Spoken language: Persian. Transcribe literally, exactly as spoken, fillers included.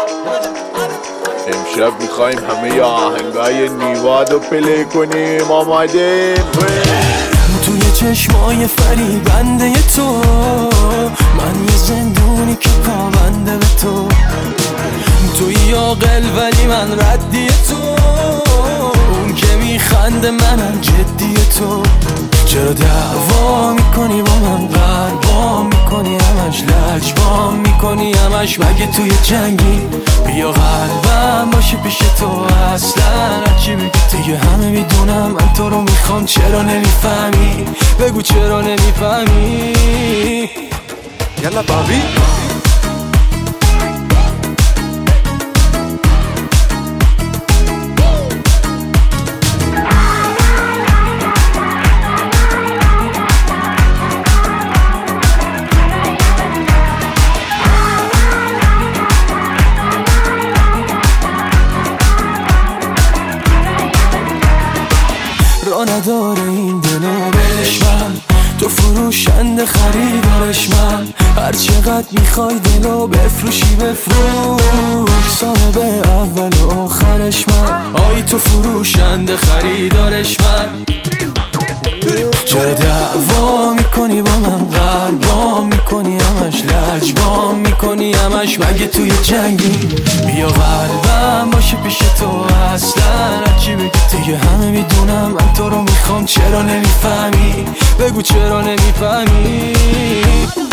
امشب میخوایم همه ی آهنگای نیواد رو پلی کنیم. آمادیم؟ توی چشمای فریبنده تو من یه زندونی که پابنده به تو. توی عاقل ولی من ردی تو، اون که میخنده منم جدی تو. چرا دعوا میکنی با من، قربا میکنی همش، لجبا میکنی همش، مگه توی جنگی؟ بیا قلبم باشه پیش تو، اصلا هرچی بگی دیگه همه میدونم من تو رو میخوام. چرا نمیفهمی؟ بگو چرا نمیفهمی؟ یلا بابی را نداره این دلو بهش من، تو فروشنده خریدارش من. هر چقدر میخوای دلو بفروشی بفروش، صاحب اول و آخرش من. آی تو فروشنده خریدارش من. چرا دعوا میکنی با من، قلبا میکنی همش، لجبا میکنی همش، مگه توی جنگی؟ بیا قلبم باشه پیش تو، اصلا هرچی بگی دیگه همه میدونم من تو رو میخوام. چرا نمیفهمی؟ بگو چرا نمیفهمی؟